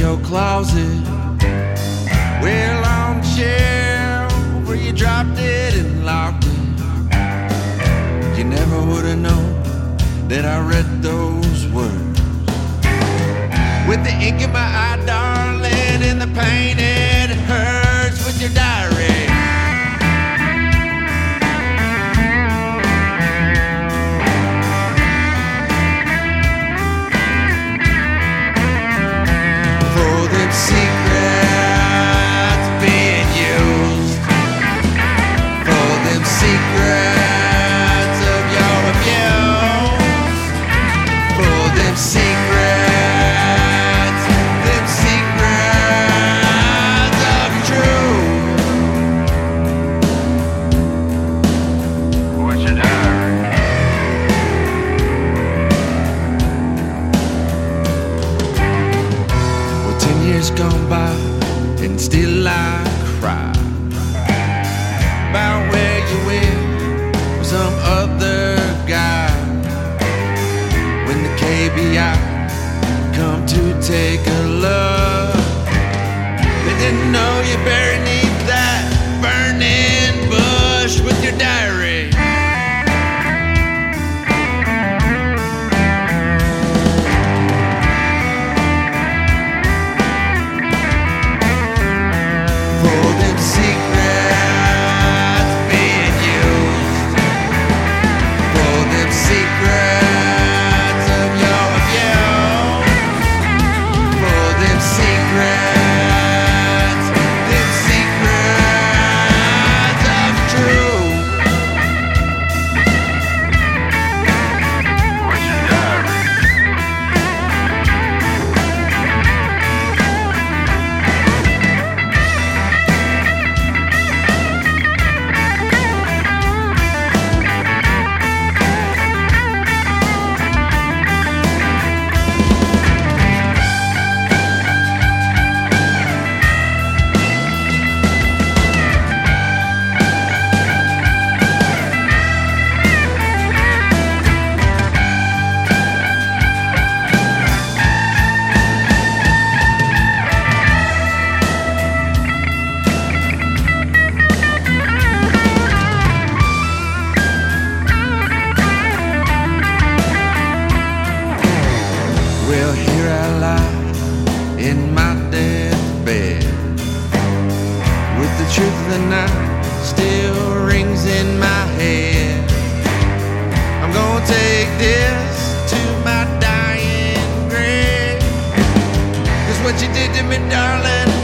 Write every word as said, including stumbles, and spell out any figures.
your closet. Well, on the shelf where you dropped it and locked it. You never would have known that I read those words. With the ink in my eye, darling, and the pain it hurts with your diary. Secrets being used for them secrets of your abuse, for them secrets, them secrets of truth. What's your diary? Well, ten years gone by, and still I cry about where you went with some other guy. When the K B I come to take a look, they didn't know you buried beneath that burning bush with your diary. Well, here I lie in my deathbed, with the truth of the night still rings in my head. I'm gonna take this to my dying grave, 'cause what you did to me, darling,